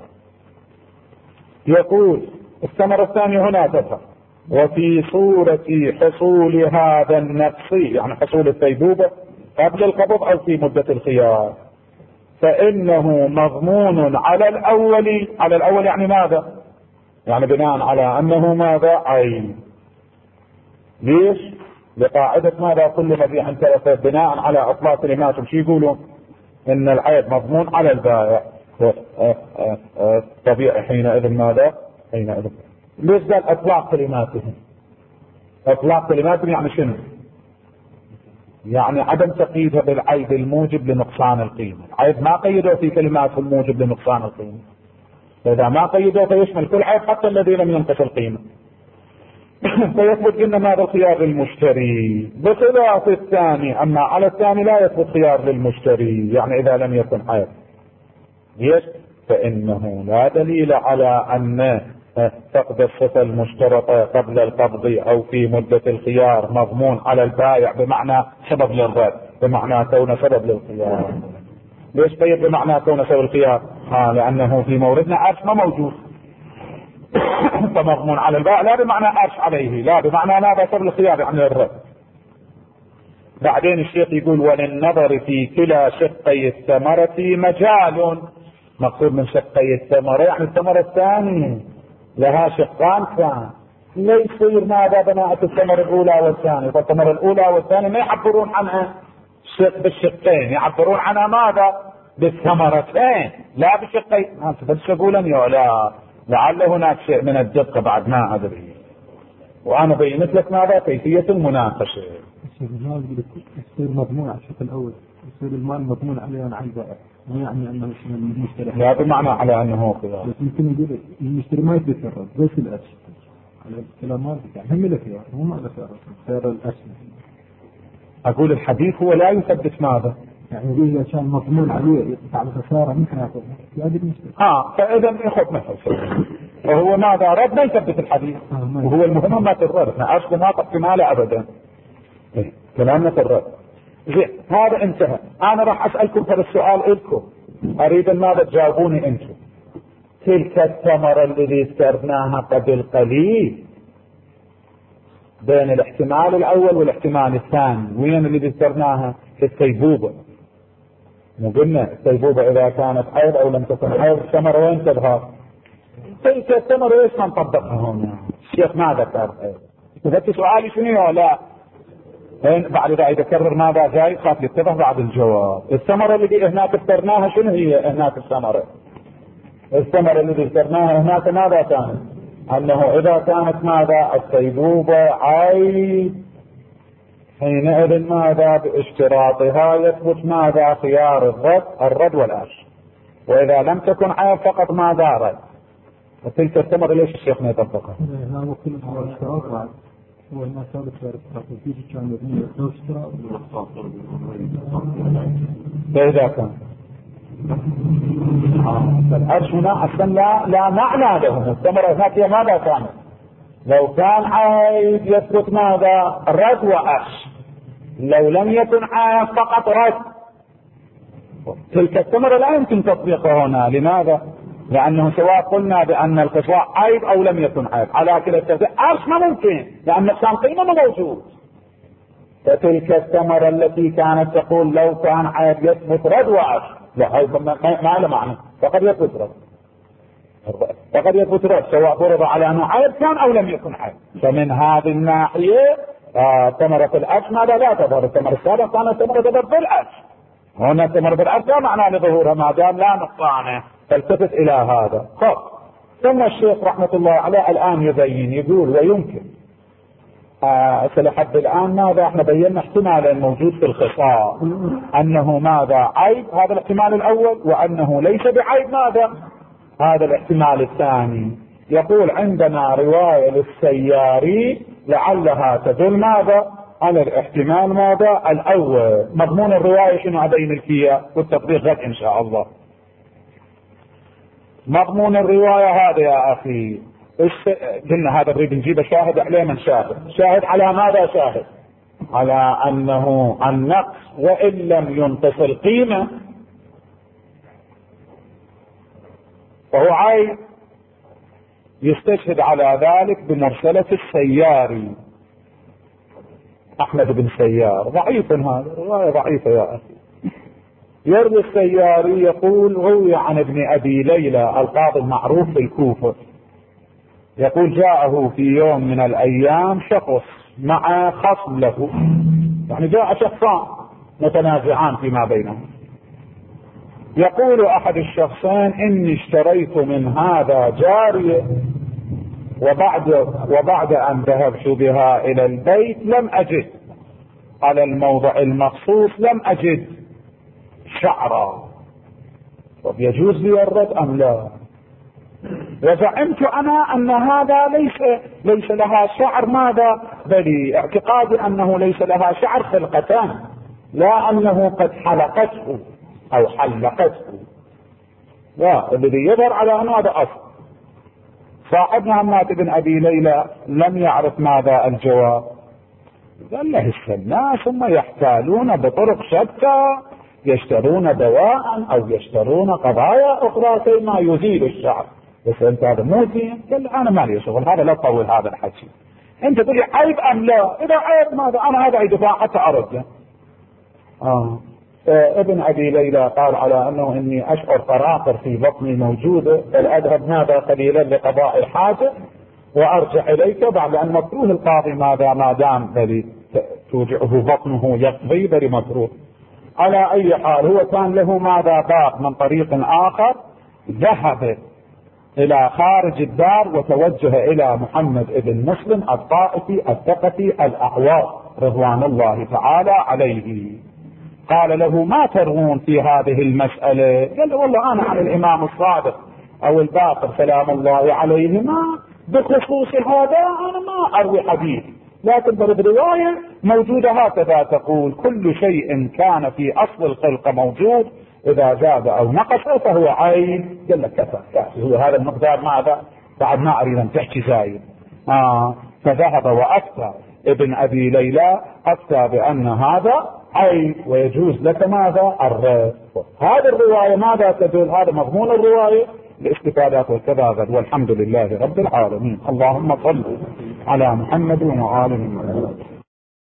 يقول الثمرة الثانية هنا تفهم، وفي صورة حصول هذا النقص، يعني حصول السيبوبة قبل القبض أو في مدة الخيار، فإنه مضمون على الأول. على الأول يعني ماذا؟ يعني بناء على أنه ماذا؟ عيب. ليش؟ لقاعدة ماذا؟ كل مبيع تلف، بناء على أطلاق كلماتهم شو يقولون؟ إن العيب مضمون على البائع. طبيعي حينئذ ماذا؟ حينئذ ليش قال اطلاق كلماتهم؟ اطلاق كلماتهم يعني شنو؟ يعني عدم تقييدها بالعيب الموجب لنقصان القيمة. العيب ما قيدوا في كلماتهم موجب لنقصان القيمة، فإذا ما قيدوا فيشمل كل عيب حتى الذي لم ينقص القيمة. فيثبت قلنا ماذا؟ الخيار للمشتري، بخلاف الثاني. أما على الثاني لا يثبت خيار للمشتري، يعني إذا لم يكن عيب. ليش؟ فإنه لا دليل على أن فقد الصفة المشترطة قبل القبض أو في مدة الخيار مضمون على البائع بمعنى سبب للرد، بمعنى كون سبب للخيار. ليش طيب بمعنى كون سبب الخيار؟ آه لأنه في موردنا عرش ما موجود، فمضمون على البائع لا بمعنى عرش عليه، لا بمعنى ماذا؟ سبب الخيار يعني الرد. بعدين الشيخ يقول وللنظر في كلا شقي الثمرة مجال. مقصود من شقي الثمرة يعني الثمرة الثانية لها شقان كان، لا يصير ماذا؟ بناءة الثمرة الأولى والثانية، فالثمرة الأولى والثانية ما يعبرون عنها بالشقين يعبرون عنها ماذا؟ بالثمرتين لا بالشقين. ما تفسقوا يا لا، لعل هناك شيء من الدقة بعد ما أدري، وأنا بينت لك ماذا كيفية المناقشة. يصير مضمون على الشق الأول، يصير المال مضمون عليه عن البائع، مو يعني أنه المشتري لا بمعنى على أنه خيار. بس يمكن يقول المشتري ما يتسرب بس الأسهم على الكلامات يعني هم له خيار، هو ما له خيار، خيار الأسهم. أقول الحديث هو لا يثبت ماذا؟ يعني يقول إذا كان مضمون عليه يقطع على خسارة ممكن ياخذها في هذه المشكلة. آه فإذا ياخذ مثل وهو ماذا رد ما يثبت الحديث، آه وهو المهم ما ترد. احنا أصله ما احتماله أبدا، إيه؟ كلامنا ترد. زين هذا انتهى. أنا راح أسألكم هذا السؤال لكم، أريد ماذا تجاوبوني أنتم. تلك الثمرة الذي ذكرناها قبل قليل بين الاحتمال الأول والاحتمال الثاني، وين اللي ذكرناها؟ في السيبوبة. مو قلنا السيبوبة إذا كانت حيض أو لم تكن حيض الثمرة وين تظهر؟ تلك الثمرة ايش نطبقها هنا؟ الشيخ ما ذكر. تذكر سؤالي شنو ولا؟ بعد إذا يتكرر ماذا جاي خاف يتضح بعد الجواب. الثمرة اللي هناك اخترناها شنو هي هناك الثمرة؟ الثمرة اللي ذكرناها هناك ماذا كانت؟ أنه إذا كانت ماذا السيبوبة عيب حينئذ ماذا باشتراطها يثبت ماذا خيار الرد الرد والأش، وإذا لم تكن عيب فقط ماذا رد. وتلك الثمرة ليش الشيخ ما يطبقها؟ هو كل هو اشتراط هو ما ثابت غير اشتراط فيه كان مبني لو اشتراط فإذا كان الأرش هنا أصلا لا لا معنى لهم. الثمرة هناك هي ماذا كانت؟ لو كان عيب يثبت ماذا؟ رد وأرش. لو لم يكن عيب فقط رد. تلك الثمرة لا يمكن تطبيقها هنا. لماذا؟ لأنه سواء قلنا بأن القصاء عيب أو لم يكن عيب على كلا التفسير أرش ما ممكن، لأن نقصان قيمة موجود. فتلك الثمرة التي كانت تقول لو كان عيب يثبت رد وأرش، لا هذا ما له معنى، فقد يثبت رد فقد يثبت رد سواء فرض على أنه عيب كان أو لم يكن عيب. فمن هذه الناحية آه ثمرة الأرش ماذا لا تظهر؟ الثمرة السابقة كانت ثمرة تظهر بالأرش، هنا ثمرة الأرش لا معنى لظهورها ما دام لا نقصانه. فالتفت إلى هذا. خب ثم الشيخ رحمة الله عليه الآن يبين يقول ويمكن آه لحد الآن ماذا احنا بينا احتمال الموجود في الخصال أنه ماذا عيب، هذا الاحتمال الأول، وأنه ليس بعيب ماذا هذا الاحتمال الثاني. يقول عندنا رواية للسياري لعلها تدل ماذا على الاحتمال ماذا الأول. مضمون الرواية شنو أبين الكية والتطبيق غد إن شاء الله. مضمون الرواية هذا يا أخي قلنا هذا نريد نجيب شاهد عليه من شاهد. شاهد على ماذا؟ شاهد على أنه النقص وإن لم ينقص القيمة وهو عيب. يستشهد على ذلك بمرسلة السياري أحمد بن سيار. ضعيف هذا، رواية ضعيفة يا أخي. يروي السياري يقول روي عن ابن أبي ليلى القاضي المعروف في الكوفة يقول جاءه في يوم من الأيام شخص مع خصم له، يعني جاء شخصان متنازعان فيما بينهم. يقول أحد الشخصين إني اشتريت من هذا جارية وبعد, وبعد أن ذهبت بها إلى البيت لم أجد على الموضع المخصوص لم أجد شعرا. طب يجوز لي الرد أم لا؟ وزعمت أنا أن هذا ليس ليس لها شعر ماذا بل اعتقادي أنه ليس لها شعر خلقتان، لا أنه قد حلقته أو حلقته. لا، الذي يظهر على أنه هذا أصل. صاحبنا عماد بن أبي ليلى لم يعرف ماذا الجواب. قال له الناس ثم يحتالون بطرق شتى، يشترون دواء أو يشترون قضايا أخرى كيما يزيل الشعر. بس أنت هذا مو زين. قال أنا ما لي شغل هذا، لا تطول هذا الحكي. أنت تقول عيب أم لا؟ إذا عيب ماذا أنا هذا دفاع حتى أرد. آه ابن أبي ليلى قال على أنه إني أشعر قراقر في بطني موجودة، بل أذهب ماذا قليلا لقضاء الحاجة وأرجع إليك بعد أن مكروه القاضي ماذا ما دام بل توجعه بطنه يقضي بل مكروه. على أي حال هو كان له ماذا باق من طريق آخر، ذهب إلى خارج الدار وتوجه إلى محمد بن مسلم الطائفي الثقفي الأعوار رضوان الله تعالى عليه. قال له: ما ترغون في هذه المسألة؟ قال له: والله أنا عن الإمام الصادق أو الباقر سلام الله عليهما بخصوص هذا أنا ما أروي حديث، لكن بالرواية موجودة هكذا تقول: كل شيء كان في أصل الخلق موجود، إذا زاد أو نقص فهو عيب. قال لك كفى كافي، هو هذا المقدار ماذا؟ بعد ما أريد أن تحكي زايد. آه فذهب وأفتى ابن أبي ليلى، أفتى بأن هذا عيب ويجوز لك ماذا؟ الرد. هذه الرواية ماذا تدل؟ هذا مضمون الرواية الاستفادات والتبادل. والحمد لله رب العالمين. اللهم صل على محمد وآله.